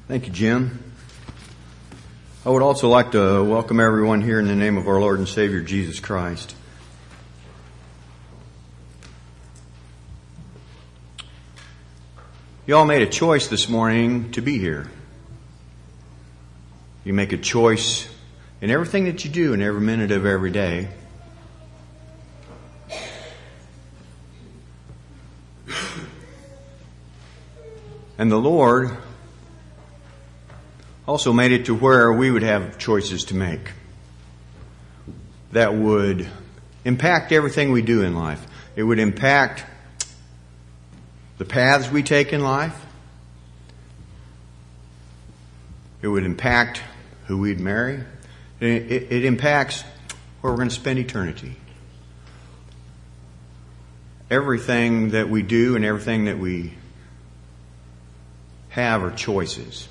Thank you, Jim. I would also like to welcome everyone here in the name of our Lord and Savior, Jesus Christ. You all made a choice this morning to be here. You make a choice in everything that you do in every minute of every day. And the Lord also made it to where we would have choices to make that would impact everything we do in life. It would impact the paths we take in life. It would impact who we'd marry. It impacts where we're going to spend eternity. Everything that we do and everything that we have are choices.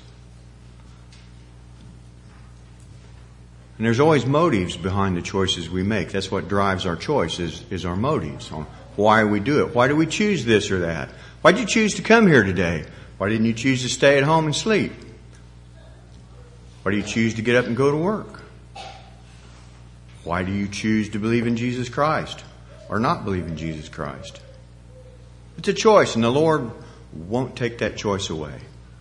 And there's always motives behind the choices we make. That's what drives our choice, is our motives on why we do it. Why do we choose this or that? Why did you choose to come here today? Why didn't you choose to stay at home and sleep? Why do you choose to get up and go to work? Why do you choose to believe in Jesus Christ or not believe in Jesus Christ? It's a choice, and the Lord won't take that choice away.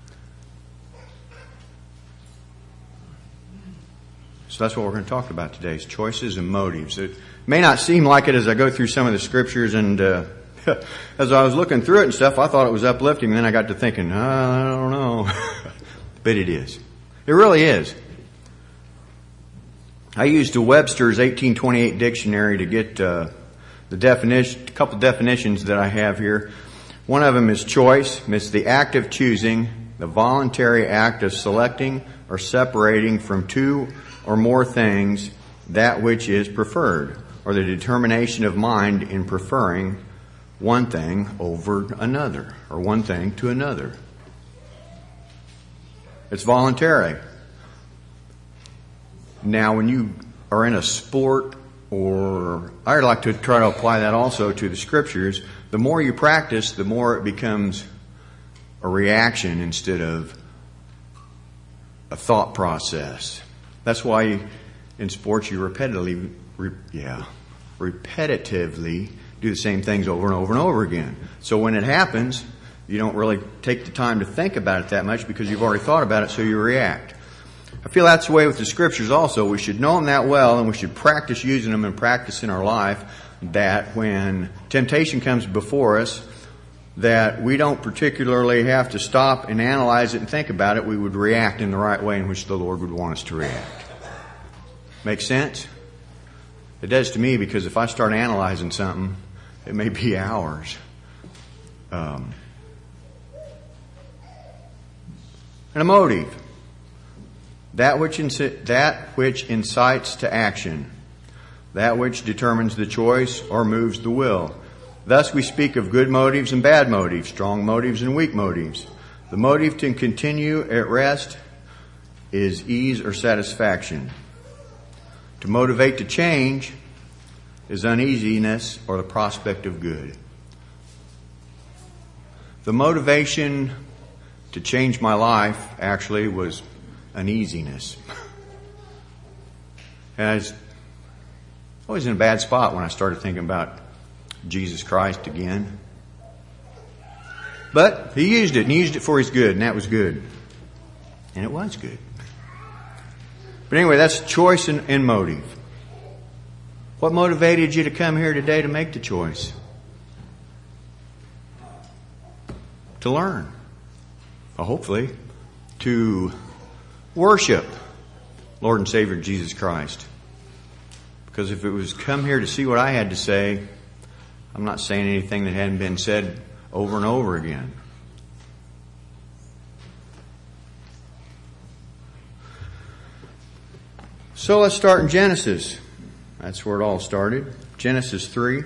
So that's what we're going to talk about today, is choices and motives. It may not seem like it as I go through some of the scriptures, and as I was looking through it and stuff, I thought it was uplifting, and then I got to thinking, I don't know. But it is. It really is. I used a Webster's 1828 dictionary to get the definition, a couple definitions that I have here. One of them is choice. It's the act of choosing, the voluntary act of selecting or separating from two or more things that which is preferred, or the determination of mind in preferring one thing over another, or one thing to another. It's voluntary. Now, when you are in a sport, or I'd like to try to apply that also to the scriptures, the more you practice, the more it becomes a reaction instead of a thought process. That's why in sports you repetitively do the same things over and over and over again. So when it happens, you don't really take the time to think about it that much because you've already thought about it, so you react. I feel that's the way with the scriptures also. We should know them that well, and we should practice using them and practice in our life, that when temptation comes before us, that we don't particularly have to stop and analyze it and think about it. We would react in the right way in which the Lord would want us to react. Make sense? It does to me, because if I start analyzing something, it may be hours. And a motive. That which incites to action. That which determines the choice or moves the will. Thus we speak of good motives and bad motives, strong motives and weak motives. The motive to continue at rest is ease or satisfaction. To motivate to change is uneasiness or the prospect of good. The motivation to change my life actually was uneasiness. And I was always in a bad spot when I started thinking about Jesus Christ again. But He used it, and He used it for His good, and that was good. And it was good. But anyway, that's choice and motive. What motivated you to come here today to make the choice? To learn. Well, hopefully, to worship Lord and Savior Jesus Christ. Because if it was come here to see what I had to say, I'm not saying anything that hadn't been said over and over again. So let's start in Genesis. That's where it all started. Genesis 3.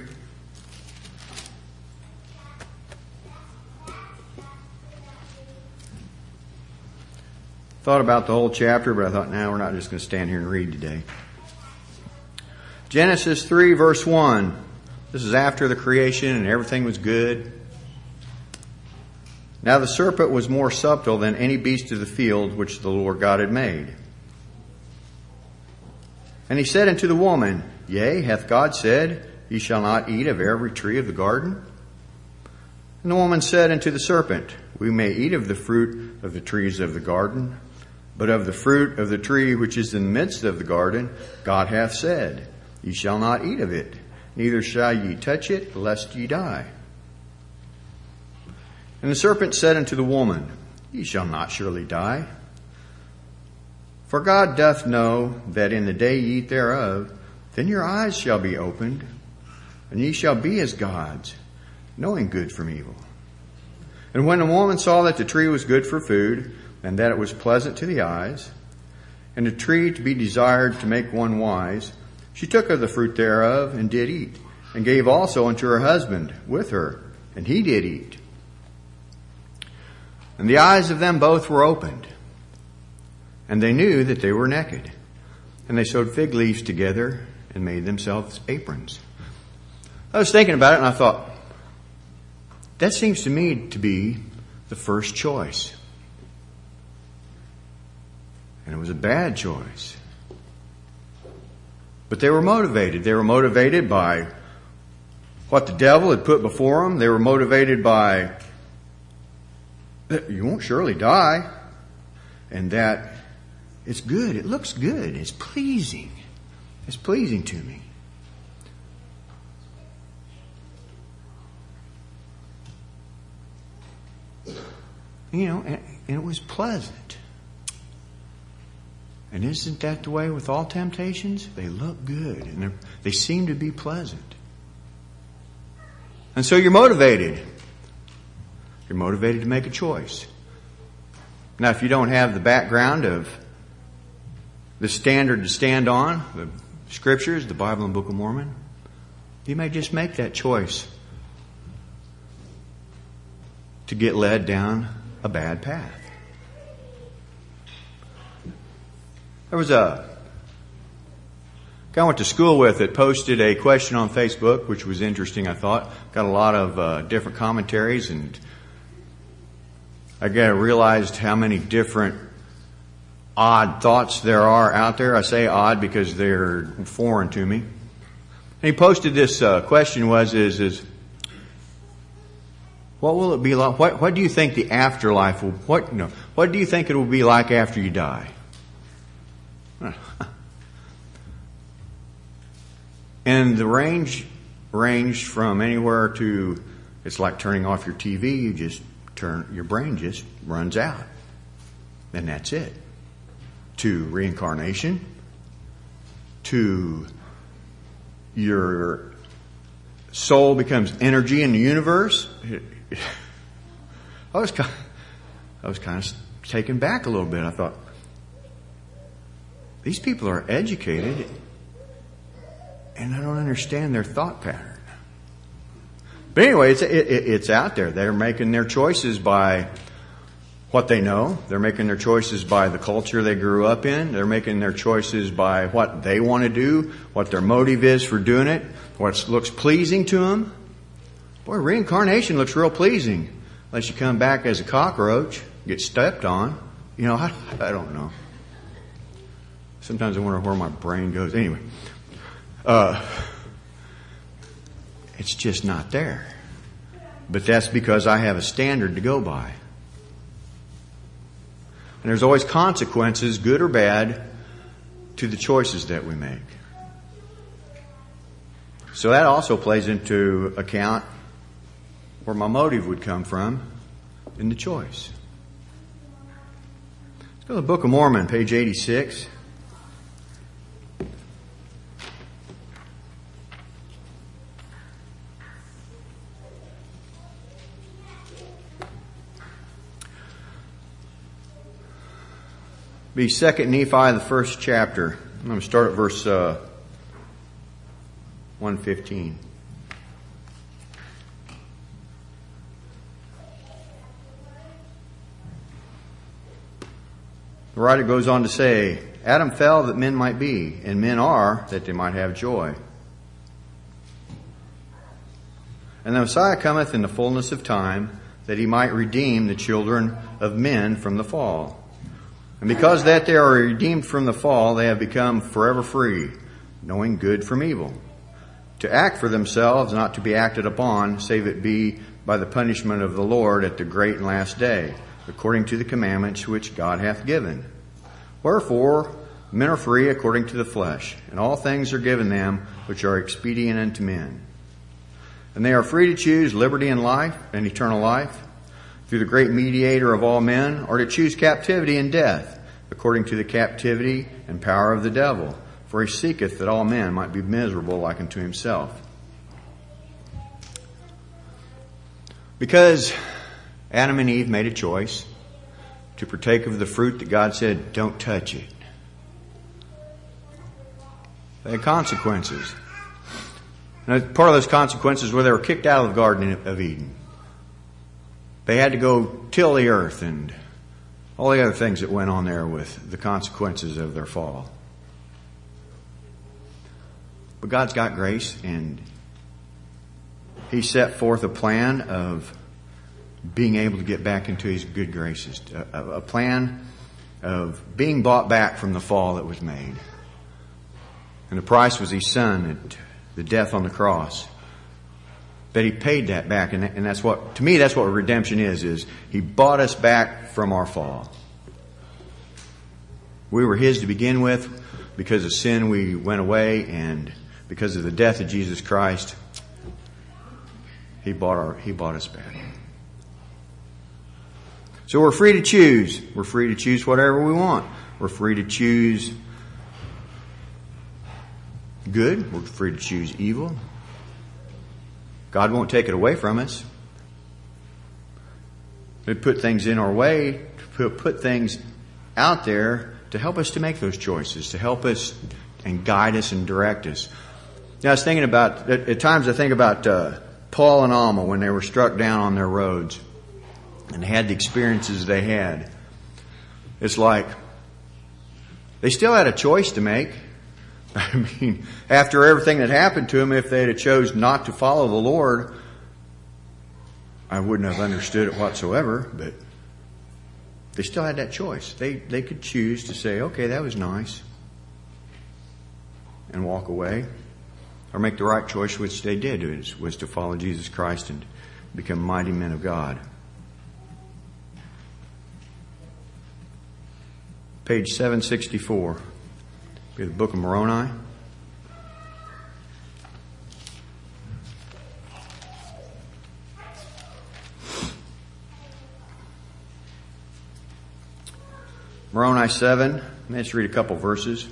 Thought about the whole chapter, but I thought, we're not just going to stand here and read today. Genesis 3, verse 1. This is after the creation and everything was good. Now the serpent was more subtle than any beast of the field which the Lord God had made. And he said unto the woman, Yea, hath God said, Ye shall not eat of every tree of the garden? And the woman said unto the serpent, We may eat of the fruit of the trees of the garden, but of the fruit of the tree which is in the midst of the garden, God hath said, Ye shall not eat of it, neither shall ye touch it, lest ye die. And the serpent said unto the woman, Ye shall not surely die. For God doth know that in the day ye eat thereof, then your eyes shall be opened, and ye shall be as gods, knowing good from evil. And when the woman saw that the tree was good for food, and that it was pleasant to the eyes, and a tree to be desired to make one wise, she took of the fruit thereof, and did eat, and gave also unto her husband with her, and he did eat. And the eyes of them both were opened, and they knew that they were naked. And they sewed fig leaves together and made themselves aprons. I was thinking about it and I thought, that seems to me to be the first choice. And it was a bad choice. But they were motivated. They were motivated by what the devil had put before them. They were motivated by, you won't surely die. And that it's good. It looks good. It's pleasing. It's pleasing to me. You know, and it was pleasant. And isn't that the way with all temptations? They look good and they seem to be pleasant. And so you're motivated. You're motivated to make a choice. Now, if you don't have the background of the standard to stand on, the Scriptures, the Bible and Book of Mormon, you may just make that choice to get led down a bad path. There was a guy I went to school with that posted a question on Facebook, which was interesting, I thought. Got a lot of different commentaries, and I realized how many different odd thoughts there are out there. I say odd because they're foreign to me. And he posted this question is what will it be like? What do you think the afterlife will? What do you think it will be like after you die? And the range ranged from anywhere to it's like turning off your TV. Your brain just runs out, and that's it. To reincarnation, to your soul becomes energy in the universe. I was kind of taken back a little bit. I thought, these people are educated, and I don't understand their thought pattern. But anyway, it's out there. They're making their choices by what they know. They're making their choices by the culture they grew up in. They're making their choices by what they want to do, what their motive is for doing it, what looks pleasing to them. Boy, reincarnation looks real pleasing. Unless you come back as a cockroach, get stepped on. You know, I don't know. Sometimes I wonder where my brain goes. Anyway, it's just not there. But that's because I have a standard to go by. And there's always consequences, good or bad, to the choices that we make. So that also plays into account where my motive would come from in the choice. Let's go to the Book of Mormon, page 86. Be 2 Nephi, the first chapter. I'm going to start at verse 115. The writer goes on to say, Adam fell that men might be, and men are that they might have joy. And the Messiah cometh in the fullness of time, that he might redeem the children of men from the fall. And because that they are redeemed from the fall, they have become forever free, knowing good from evil, to act for themselves, not to be acted upon, save it be by the punishment of the Lord at the great and last day, according to the commandments which God hath given. Wherefore, men are free according to the flesh, and all things are given them which are expedient unto men. And they are free to choose liberty and life and eternal life through the great mediator of all men, or to choose captivity and death, according to the captivity and power of the devil. For he seeketh that all men might be miserable like unto himself. Because Adam and Eve made a choice to partake of the fruit that God said, don't touch it. They had consequences. And part of those consequences were they were kicked out of the Garden of Eden. They had to go till the earth and all the other things that went on there with the consequences of their fall. But God's got grace, and He set forth a plan of being able to get back into His good graces. A plan of being bought back from the fall that was made. And the price was His Son at the death on the cross. That He paid that back. And that's what, to me, that's what redemption is He bought us back from our fall. We were His to begin with. Because of sin we went away, and because of the death of Jesus Christ, He bought us back. So we're free to choose. We're free to choose whatever we want. We're free to choose good. We're free to choose evil. God won't take it away from us. He put things in our way, to put things out there to help us to make those choices, to help us and guide us and direct us. Now, I was thinking about, at times I think about Paul and Alma when they were struck down on their roads and had the experiences they had. It's like they still had a choice to make. I mean, after everything that happened to them, if they had chose not to follow the Lord, I wouldn't have understood it whatsoever, but they still had that choice. They could choose to say, okay, that was nice, and walk away, or make the right choice, which they did, was to follow Jesus Christ and become mighty men of God. Page 764. The book of Moroni. Moroni 7. Let's read a couple verses.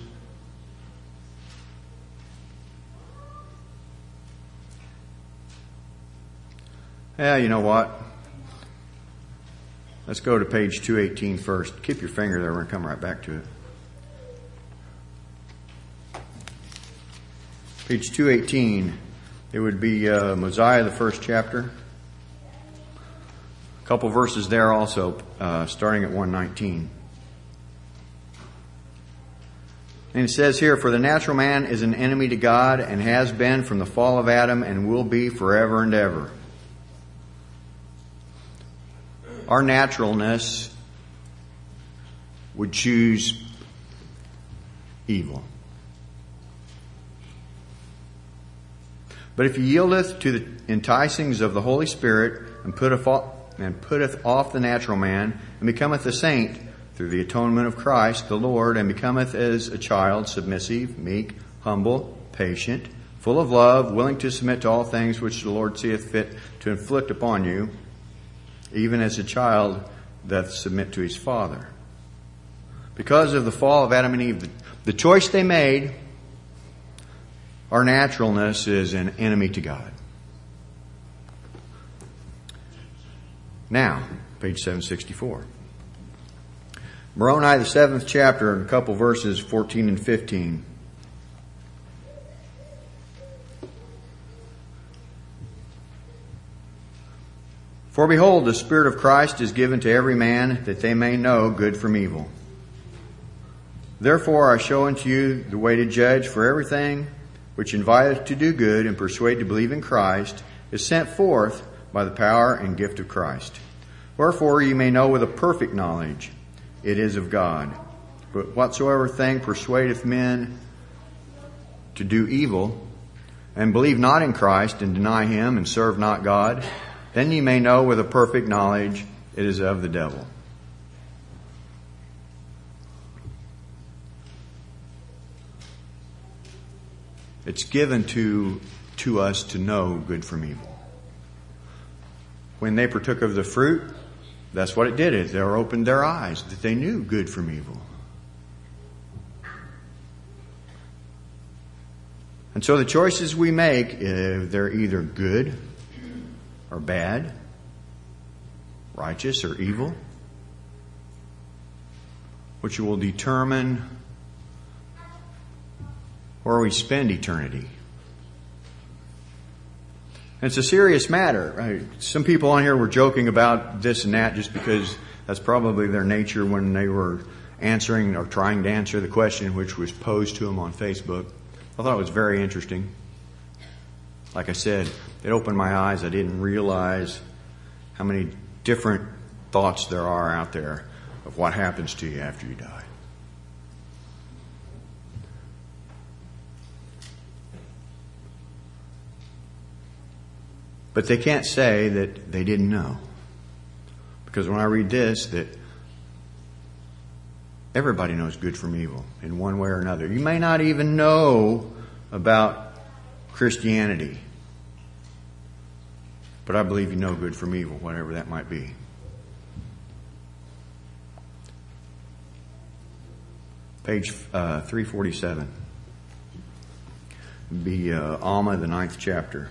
Yeah, you know what? Let's go to page 218 first. Keep your finger there. We're going to come right back to it. Page 218, it would be Mosiah, the first chapter. A couple verses there also, starting at 119. And it says here, for the natural man is an enemy to God and has been from the fall of Adam and will be forever and ever. Our naturalness would choose evil. But if he yieldeth to the enticings of the Holy Spirit and putteth off the natural man and becometh a saint through the atonement of Christ the Lord, and becometh as a child, submissive, meek, humble, patient, full of love, willing to submit to all things which the Lord seeth fit to inflict upon you, even as a child doth submit to his father. Because of the fall of Adam and Eve, the choice they made, our naturalness is an enemy to God. Now, page 764. Moroni, the 7th chapter, and a couple verses 14 and 15. For behold, the Spirit of Christ is given to every man, that they may know good from evil. Therefore I show unto you the way to judge, for everything which inviteth to do good and persuade to believe in Christ is sent forth by the power and gift of Christ. Wherefore ye may know with a perfect knowledge it is of God. But whatsoever thing persuadeth men to do evil, and believe not in Christ, and deny him, and serve not God, then ye may know with a perfect knowledge it is of the devil. It's given to us to know good from evil. When they partook of the fruit, that's what it did. It opened their eyes that they knew good from evil. And so the choices we make, they're either good or bad, righteous or evil, which will determine where we spend eternity. And it's a serious matter. Some people on here were joking about this and that just because that's probably their nature when they were answering or trying to answer the question which was posed to them on Facebook. I thought it was very interesting. Like I said, it opened my eyes. I didn't realize how many different thoughts there are out there of what happens to you after you die. But they can't say that they didn't know. Because when I read this, that everybody knows good from evil in one way or another. You may not even know about Christianity, but I believe you know good from evil, whatever that might be. Page 347. Be Alma, the 9th chapter.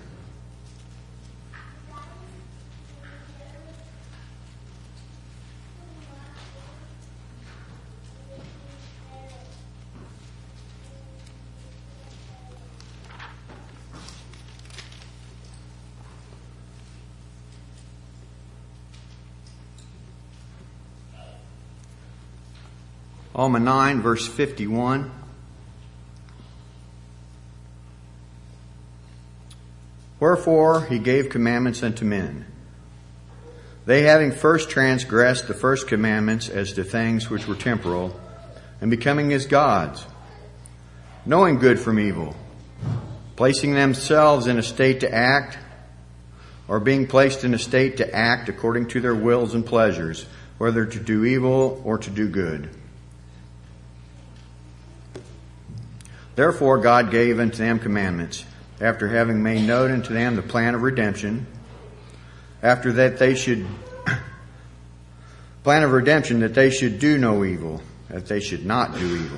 Alma 9, verse 51. Wherefore he gave commandments unto men. They having first transgressed the first commandments as to things which were temporal, and becoming as gods, knowing good from evil, placing themselves in a state to act, or being placed in a state to act according to their wills and pleasures, whether to do evil or to do good. Therefore God gave unto them commandments, after having made known unto them the plan of redemption, after that they should plan of redemption, that they should do no evil, that they should not do evil.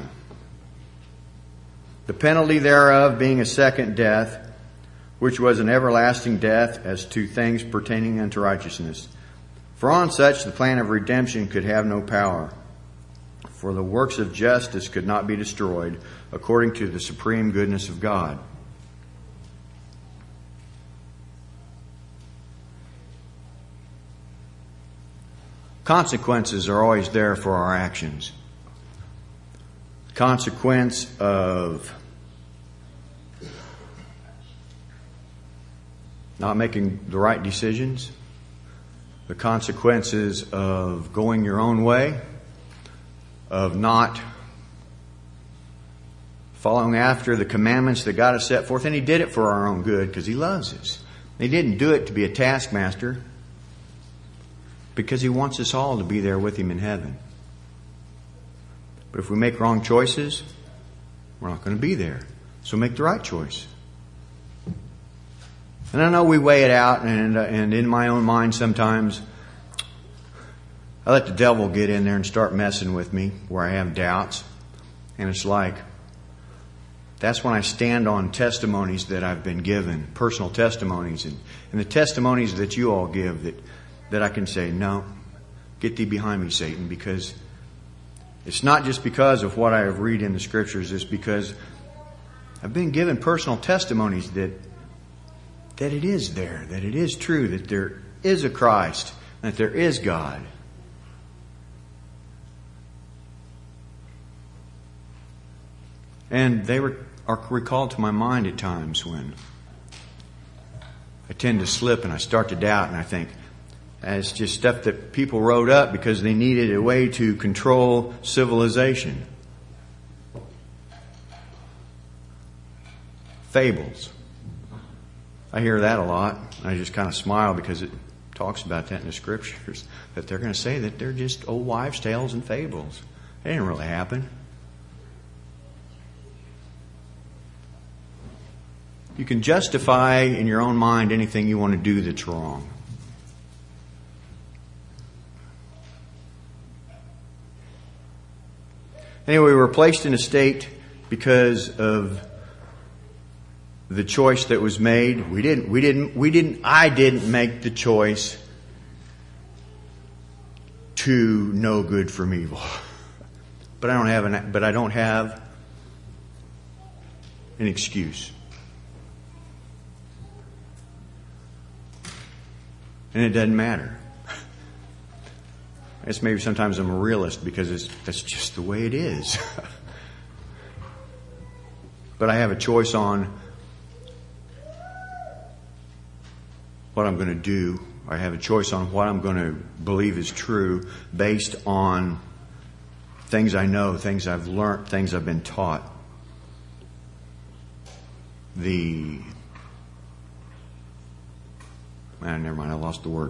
The penalty thereof being a second death, which was an everlasting death as to things pertaining unto righteousness. For on such the plan of redemption could have no power. For the works of justice could not be destroyed according to the supreme goodness of God. Consequences are always there for our actions. Consequence of not making the right decisions. The consequences of going your own way. Of not following after the commandments that God has set forth. And He did it for our own good because He loves us. He didn't do it to be a taskmaster, because He wants us all to be there with Him in heaven. But if we make wrong choices, we're not going to be there. So make the right choice. And I know we weigh it out, and in my own mind sometimes I let the devil get in there and start messing with me where I have doubts. And it's like, that's when I stand on testimonies that I've been given, personal testimonies, and the testimonies that you all give, that I can say, no, get thee behind me, Satan, because it's not just because of what I have read in the Scriptures, it's because I've been given personal testimonies that it is there, that it is true, that there is a Christ, that there is God. And they are recalled to my mind at times when I tend to slip and I start to doubt, and I think, it's just stuff that people wrote up because they needed a way to control civilization. Fables. I hear that a lot. I just kind of smile because it talks about that in the scriptures, that they're going to say that they're just old wives' tales and fables. It didn't really happen. You can justify in your own mind anything you want to do that's wrong. Anyway, we were placed in a state because of the choice that was made. I didn't make the choice to know good from evil. But I don't have an excuse. And it doesn't matter. I guess maybe sometimes I'm a realist because that's just the way it is. But I have a choice on what I'm going to do. I have a choice on what I'm going to believe is true based on things I know, things I've learned, things I've been taught. Never mind, I lost the word.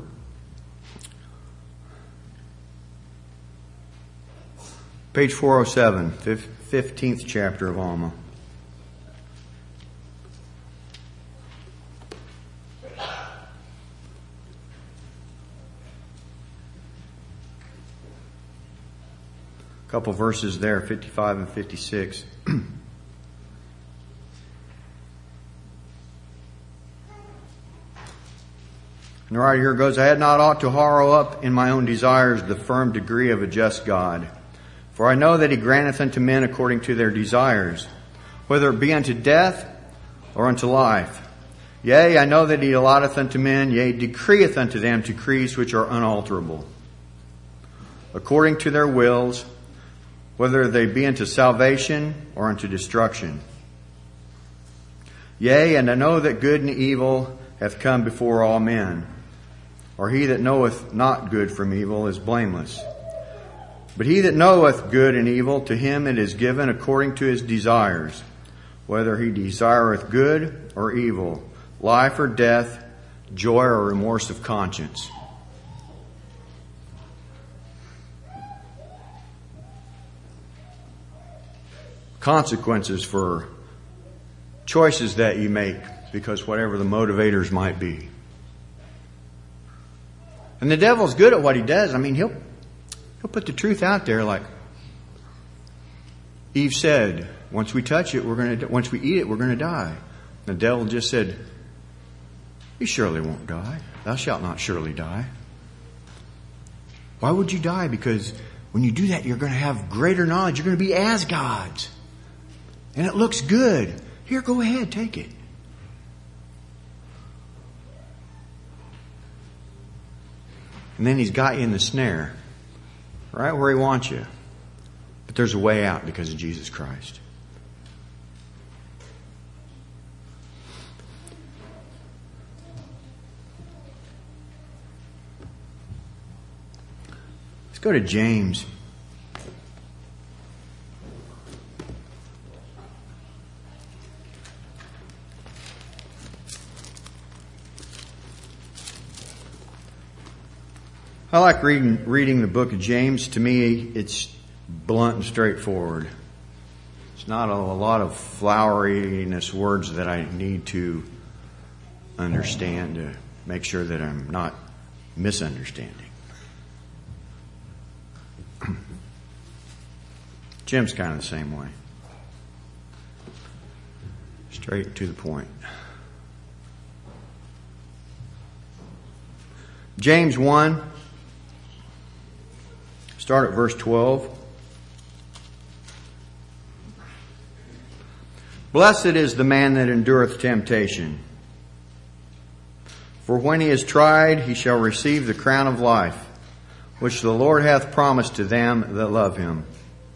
Page 407, 15th chapter of Alma. A couple verses there, 55 and 56. And the writer here goes, I had not ought to harrow up in my own desires the firm degree of a just God. For I know that He granteth unto men according to their desires, whether it be unto death or unto life. Yea, I know that He allotteth unto men, yea, decreeth unto them decrees which are unalterable, according to their wills, whether they be unto salvation or unto destruction. Yea, and I know that good and evil hath come before all men. Or he that knoweth not good from evil is blameless. But he that knoweth good and evil, to him it is given according to his desires, whether he desireth good or evil, life or death, joy or remorse of conscience. Consequences for choices that you make, because whatever the motivators might be. And the devil's good at what he does. I mean, he'll put the truth out there, like Eve said, once we touch it, once we eat it, we're going to die. The devil just said, you surely won't die. Thou shalt not surely die. Why would you die? Because when you do that, you're going to have greater knowledge. You're going to be as gods. And it looks good. Here, go ahead, take it. And then he's got you in the snare, right where he wants you. But there's a way out because of Jesus Christ. Let's go to James. I like reading the book of James. To me, it's blunt and straightforward. It's not a lot of floweriness words that I need to understand to make sure that I'm not misunderstanding. Jim's kind of the same way. Straight to the point. James 1. Start at verse 12. Blessed is the man that endureth temptation. For when he is tried, he shall receive the crown of life, which the Lord hath promised to them that love him.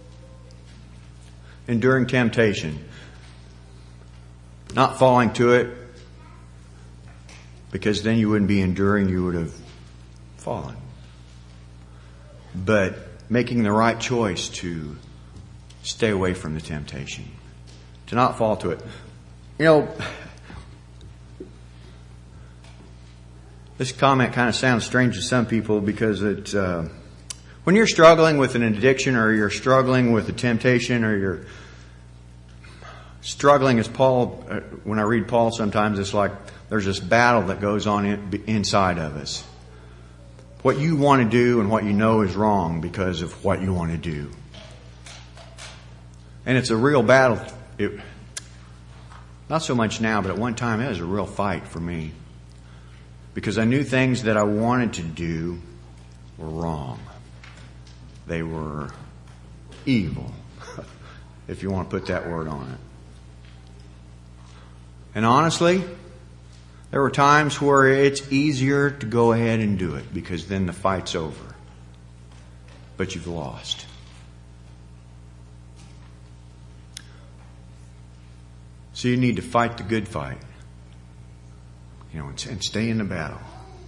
Enduring temptation. Not falling to it. because then you wouldn't be enduring, you would have fallen. But making the right choice to stay away from the temptation, to not fall to it. You know, this comment kind of sounds strange to some people because it's, when you're struggling with an addiction, or you're struggling with a temptation, or you're struggling, as Paul, when I read Paul sometimes, it's like there's this battle that goes on inside of us. What you want to do and what you know is wrong because of what you want to do. And it's a real battle. Not so much now, but at one time it was a real fight for me. Because I knew things that I wanted to do were wrong. They were evil, if you want to put that word on it. And honestly, there were times where it's easier to go ahead and do it because then the fight's over. But you've lost. So you need to fight the good fight. You know, and stay in the battle.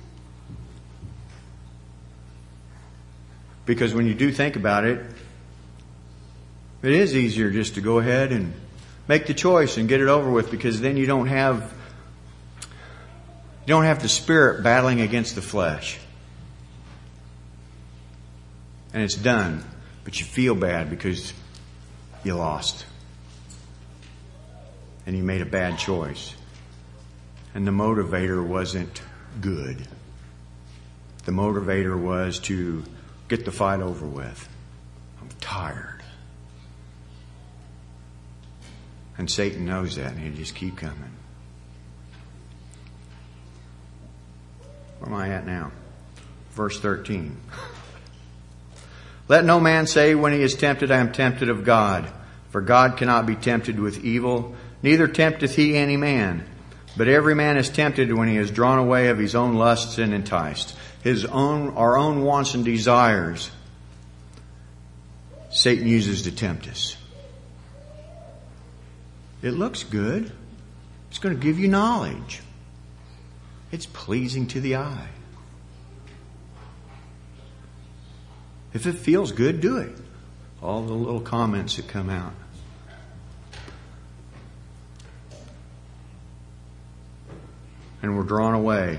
Because when you do think about it, it is easier just to go ahead and make the choice and get it over with, because then you don't have the spirit battling against the flesh. And it's done, but you feel bad because you lost. And you made a bad choice. And the motivator wasn't good. The motivator was to get the fight over with. I'm tired. And Satan knows that, and he'll just keep coming. Where am I at now? Verse 13. Let no man say when he is tempted, I am tempted of God. For God cannot be tempted with evil, neither tempteth he any man. But every man is tempted when he is drawn away of his own lusts and enticed. Our own wants and desires, Satan uses to tempt us. It looks good. It's going to give you knowledge. It's pleasing to the eye. If it feels good, do it. All the little comments that come out. And we're drawn away.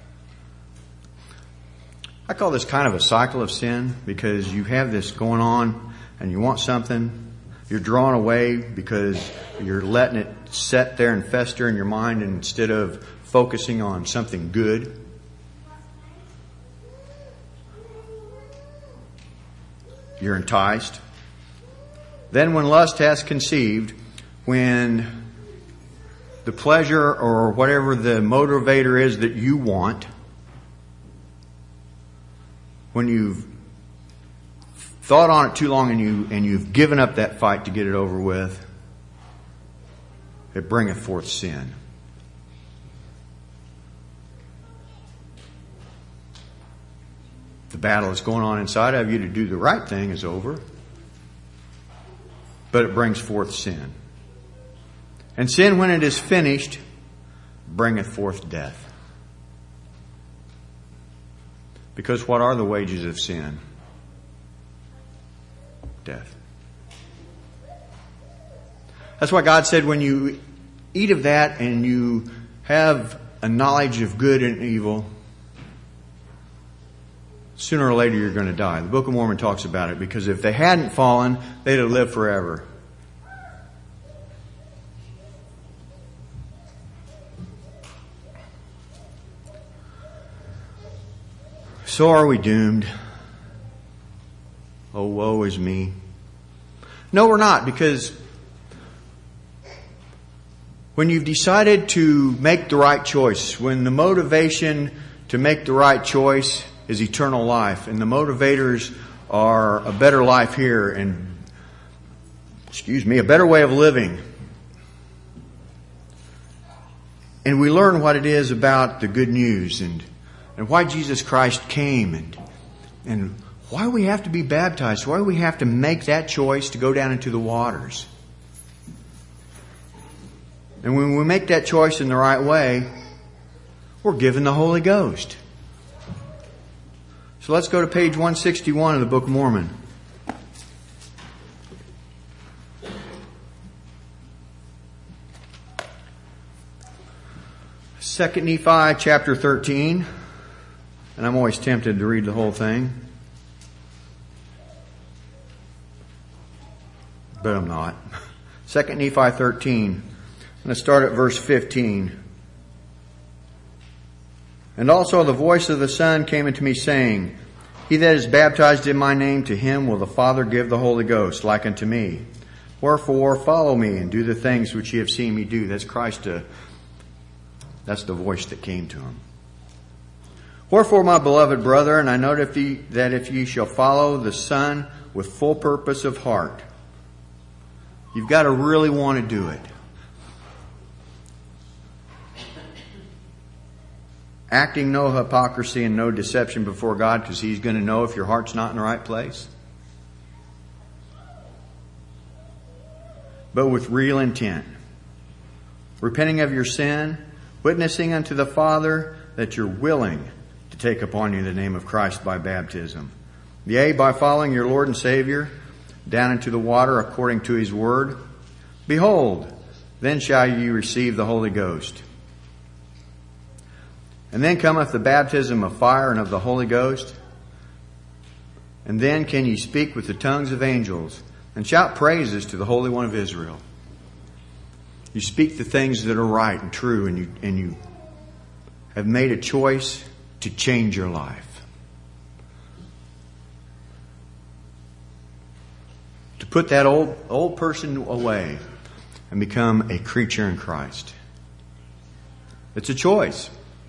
I call this kind of a cycle of sin, because you have this going on and you want something. You're drawn away because you're letting it sit there and fester in your mind instead of focusing on something good. You're enticed. Then when lust has conceived, when the pleasure or whatever the motivator is that you want, when you've thought on it too long and you've given up that fight to get it over with, it bringeth forth sin. The battle that's going on inside of you to do the right thing is over, but it brings forth sin. And sin, when it is finished, bringeth forth death. Because what are the wages of sin? Death. That's why God said when you eat of that and you have a knowledge of good and evil, sooner or later you're going to die. The Book of Mormon talks about it, because if they hadn't fallen, they'd have lived forever. So are we doomed? Oh, woe is me. No, we're not, because when you've decided to make the right choice, when the motivation to make the right choice is eternal life, and the motivators are a better life here and, a better way of living, and we learn what it is about the good news and why Jesus Christ came and why we have to be baptized, why we have to make that choice to go down into the waters. And when we make that choice in the right way, We're given the Holy Ghost. So let's go to page 161 of the Book of Mormon. 2 Nephi chapter 13. And I'm always tempted to read the whole thing. But I'm not. 2 Nephi 13. I'm going to start at verse 15. And also the voice of the Son came unto me, saying, He that is baptized in my name, to him will the Father give the Holy Ghost, like unto me. Wherefore follow me, and do the things which ye have seen me do. That's Christ. That's the voice that came to him. Wherefore, my beloved brethren, I note that if ye shall follow the Son with full purpose of heart, you've got to really want to do it. Acting no hypocrisy and no deception before God, because He's going to know if your heart's not in the right place. But with real intent. Repenting of your sin, witnessing unto the Father that you're willing to take upon you the name of Christ by baptism. Yea, by following your Lord and Savior down into the water according to His word. Behold, then shall ye receive the Holy Ghost. And then cometh the baptism of fire and of the Holy Ghost. And then can ye speak with the tongues of angels and shout praises to the Holy One of Israel. You speak the things that are right and true, and you have made a choice to change your life. To put that old person away and become a creature in Christ. It's a choice.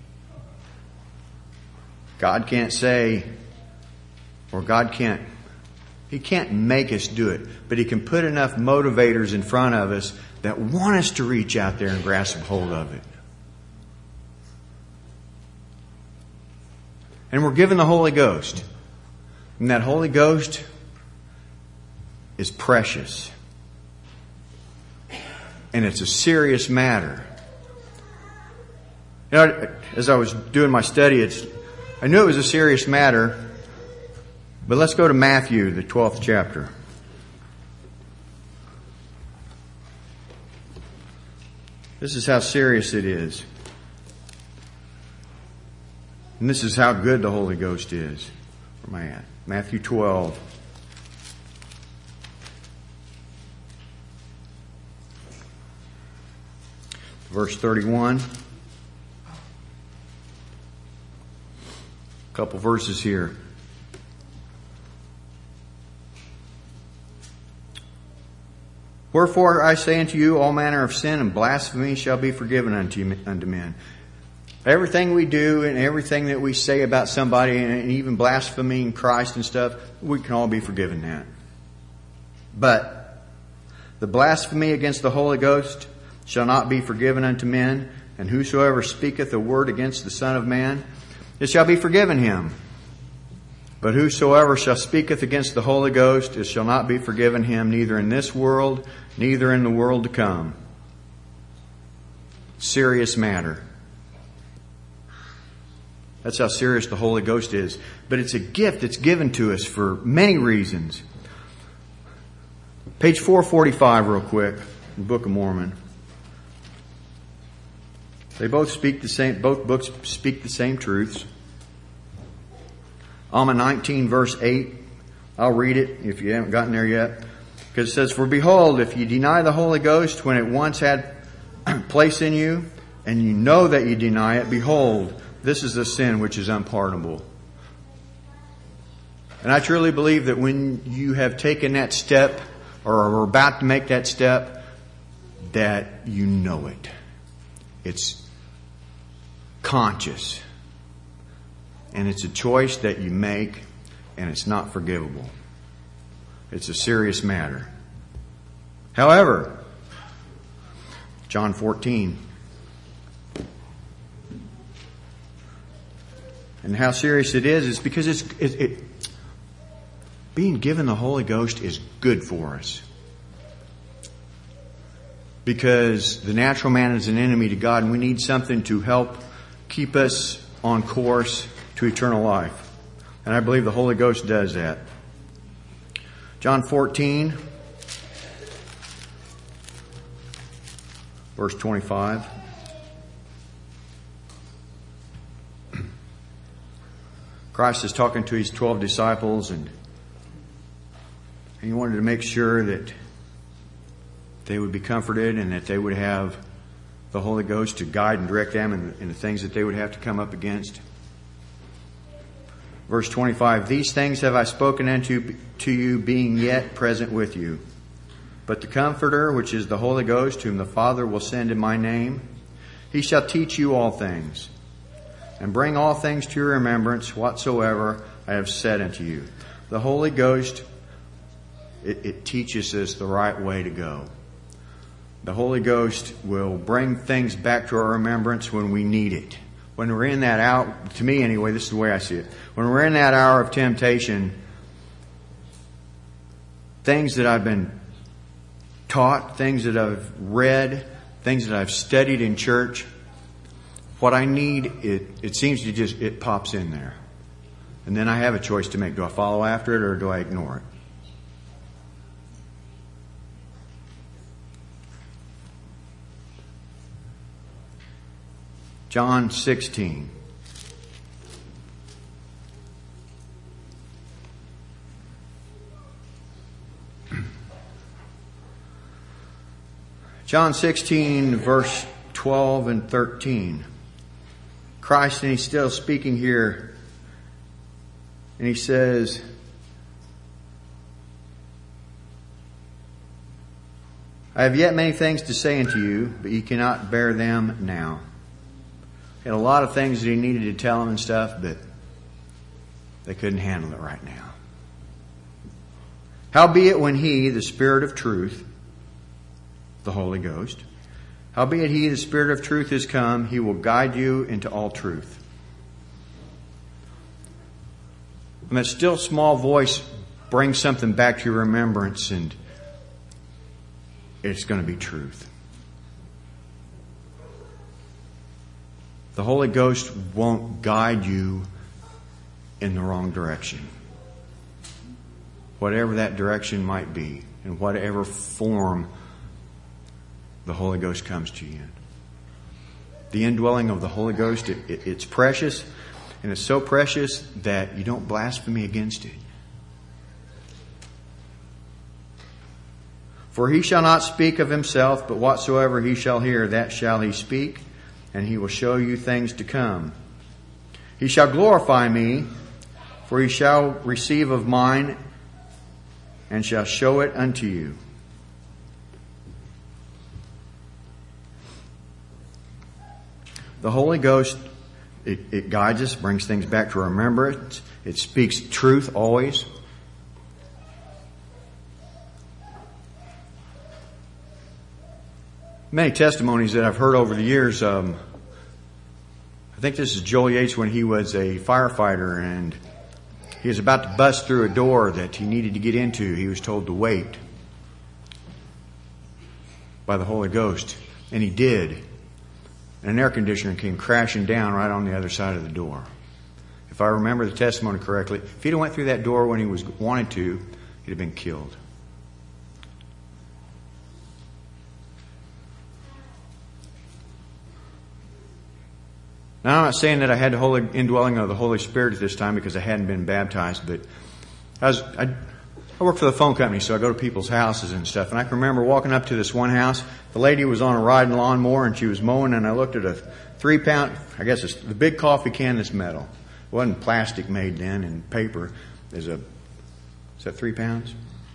God can't say, or He can't make us do it, but He can put enough motivators in front of us that want us to reach out there and grasp hold of it. And we're given the Holy Ghost. And that Holy Ghost is precious. And it's a serious matter. You know, as I was doing my study, I knew it was a serious matter. But let's go to Matthew, the 12th chapter. This is how serious it is. And this is how good the Holy Ghost is. Where am I at? Matthew 12. Verse 31. A couple verses here. Wherefore I say unto you, all manner of sin and blasphemy shall be forgiven unto men. Everything we do and everything that we say about somebody, and even blaspheming Christ and stuff, we can all be forgiven that. But the blasphemy against the Holy Ghost shall not be forgiven unto men, and whosoever speaketh a word against the Son of Man, it shall be forgiven him. But whosoever shall speaketh against the Holy Ghost, it shall not be forgiven him, neither in this world, neither in the world to come. Serious matter. That's how serious the Holy Ghost is. But it's a gift that's given to us for many reasons. Page 445 real quick, in the Book of Mormon. They both books speak the same truths. Alma 19 verse 8. I'll read it if you haven't gotten there yet. Because it says, For behold, if you deny the Holy Ghost when it once had place in you, and you know that you deny it, behold, this is a sin which is unpardonable. And I truly believe that when you have taken that step, or are about to make that step, that you know it. It's conscious. And it's a choice that you make, and it's not forgivable. It's a serious matter. However, John 14. And how serious it is because being given the Holy Ghost is good for us. Because the natural man is an enemy to God, and we need something to help keep us on course to eternal life. And I believe the Holy Ghost does that. John 14, verse 25. Christ is talking to his 12 disciples, and he wanted to make sure that they would be comforted and that they would have the Holy Ghost to guide and direct them in the things that they would have to come up against. Verse 25, these things have I spoken unto you, being yet present with you. But the Comforter, which is the Holy Ghost, whom the Father will send in my name, he shall teach you all things, and bring all things to your remembrance whatsoever I have said unto you. The Holy Ghost, it teaches us the right way to go. The Holy Ghost will bring things back to our remembrance when we need it. When we're in that hour, to me anyway, this is the way I see it. When we're in that hour of temptation, things that I've been taught, things that I've read, things that I've studied in church, what I need, it seems to just, it pops in there. And then I have a choice to make. Do I follow after it or do I ignore it? John 16. John 16, verse 12 and 13. Christ, and he's still speaking here, and he says, I have yet many things to say unto you, but ye cannot bear them now. He had a lot of things that he needed to tell them and stuff, but they couldn't handle it right now. Howbeit when he, the Spirit of truth, the Holy Ghost, howbeit he, the Spirit of truth, is come, he will guide you into all truth. And that still small voice brings something back to your remembrance, and it's going to be truth. The Holy Ghost won't guide you in the wrong direction. Whatever that direction might be, in whatever form the Holy Ghost comes to you in. The indwelling of the Holy Ghost, it's precious, and it's so precious that you don't blaspheme against it. For he shall not speak of himself, but whatsoever he shall hear, that shall he speak, and he will show you things to come. He shall glorify me, for he shall receive of mine, and shall show it unto you. The Holy Ghost, it guides us, brings things back to remembrance. It speaks truth always. Many testimonies that I've heard over the years. I think this is Joel Yates when he was a firefighter and he was about to bust through a door that he needed to get into. He was told to wait by the Holy Ghost, and he did. And an air conditioner came crashing down right on the other side of the door. If I remember the testimony correctly, if he'd have went through that door when he was wanted to, he'd have been killed. Now, I'm not saying that I had the holy indwelling of the Holy Spirit at this time because I hadn't been baptized, but I work for the phone company, so I go to people's houses and stuff. And I can remember walking up to this one house. The lady was on a riding lawnmower and she was mowing, and I looked at a 3-pound, I guess it's the big coffee can that's metal. It wasn't plastic made then and paper. Is that 3 pounds?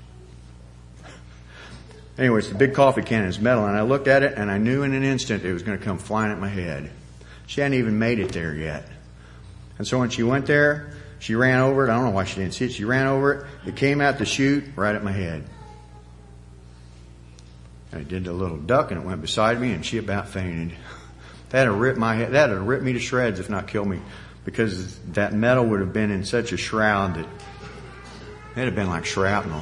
Anyway, it's the big coffee can is metal, and I looked at it and I knew in an instant it was going to come flying at my head. She hadn't even made it there yet. And so when she went there, she ran over it. I don't know why she didn't see it. She ran over it. It came out the chute right at my head. And I did a little duck, and it went beside me, and she about fainted. That'd have ripped my head. That'd have ripped me to shreds, if not killed me, because that metal would have been in such a shroud that it'd have been like shrapnel.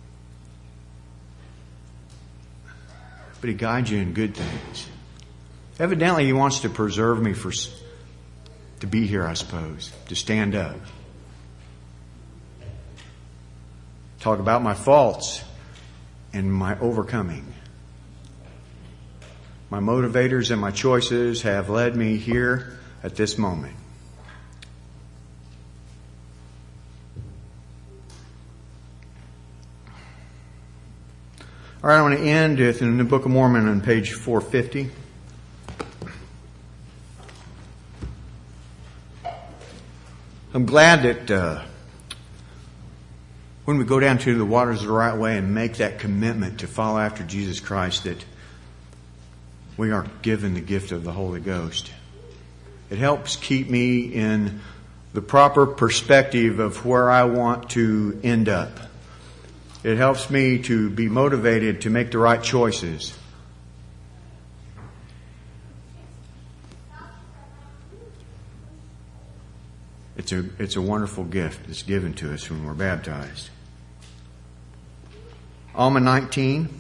But he guides you in good things. Evidently, He wants to preserve me to be here, I suppose, to stand up. Talk about my faults and my overcoming. My motivators and my choices have led me here at this moment. All right, I want to end with in the Book of Mormon on page 450. I'm glad that when we go down to the waters the right way and make that commitment to follow after Jesus Christ, that we are given the gift of the Holy Ghost. It helps keep me in the proper perspective of where I want to end up. It helps me to be motivated to make the right choices. It's a wonderful gift that's given to us when we're baptized. Alma 19.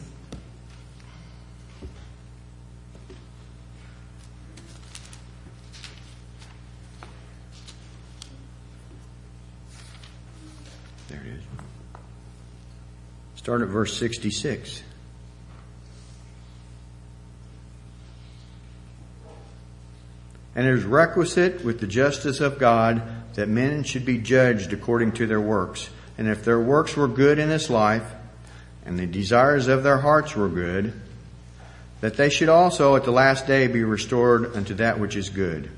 There it is. Start at verse 66. And it is requisite with the justice of God that men should be judged according to their works. And if their works were good in this life, and the desires of their hearts were good, that they should also at the last day be restored unto that which is good.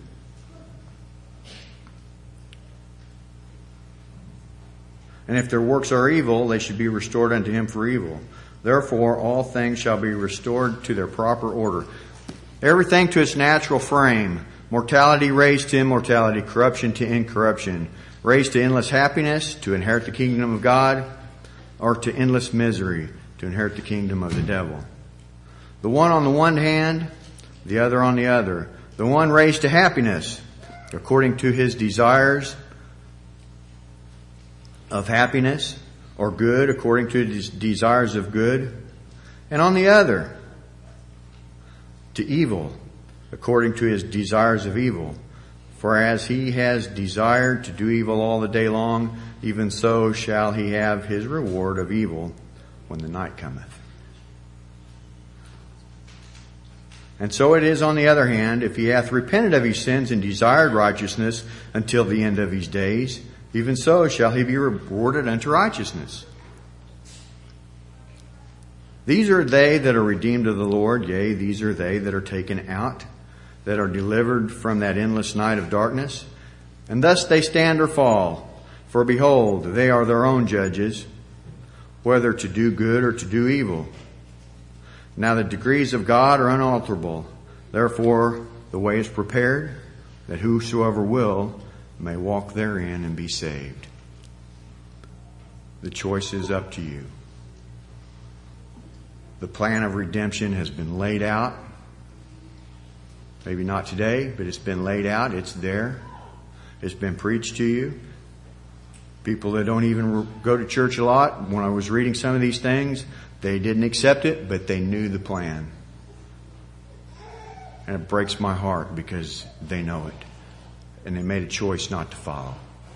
And if their works are evil, they should be restored unto him for evil. Therefore, all things shall be restored to their proper order. Everything to its natural frame. Mortality raised to immortality, corruption to incorruption, raised to endless happiness, to inherit the kingdom of God, or to endless misery, to inherit the kingdom of the devil. The one on the one hand, the other on the other. The one raised to happiness, according to his desires of happiness, or good, according to his desires of good. And on the other, to evil, according to his desires of evil. For as he has desired to do evil all the day long, even so shall he have his reward of evil when the night cometh. And so it is on the other hand, if he hath repented of his sins and desired righteousness until the end of his days, even so shall he be rewarded unto righteousness. These are they that are redeemed of the Lord, yea, these are they that are taken out, that are delivered from that endless night of darkness. And thus they stand or fall. For behold, they are their own judges, whether to do good or to do evil. Now the degrees of God are unalterable. Therefore the way is prepared, that whosoever will may walk therein and be saved. The choice is up to you. The plan of redemption has been laid out. Maybe not today, but it's been laid out. It's there. It's been preached to you. People that don't even go to church a lot, when I was reading some of these things, they didn't accept it, but they knew the plan. And it breaks my heart because they know it. And they made a choice not to follow.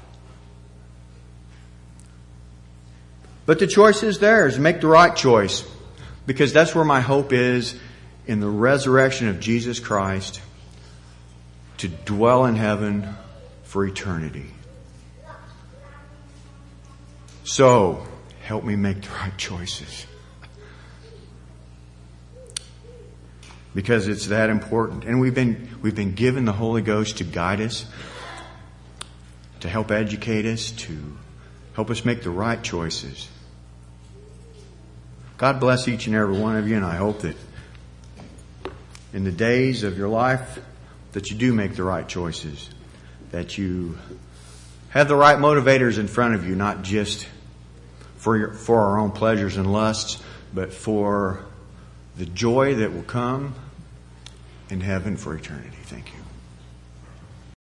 But the choice is theirs. Make the right choice. Because that's where my hope is, in the resurrection of Jesus Christ, to dwell in heaven for eternity. So, help me make the right choices. Because it's that important. And we've been given the Holy Ghost to guide us, to help educate us, to help us make the right choices. God bless each and every one of you, and I hope that in the days of your life that you do make the right choices, that you have the right motivators in front of you, not just for our own pleasures and lusts, but for the joy that will come in heaven for eternity. Thank you.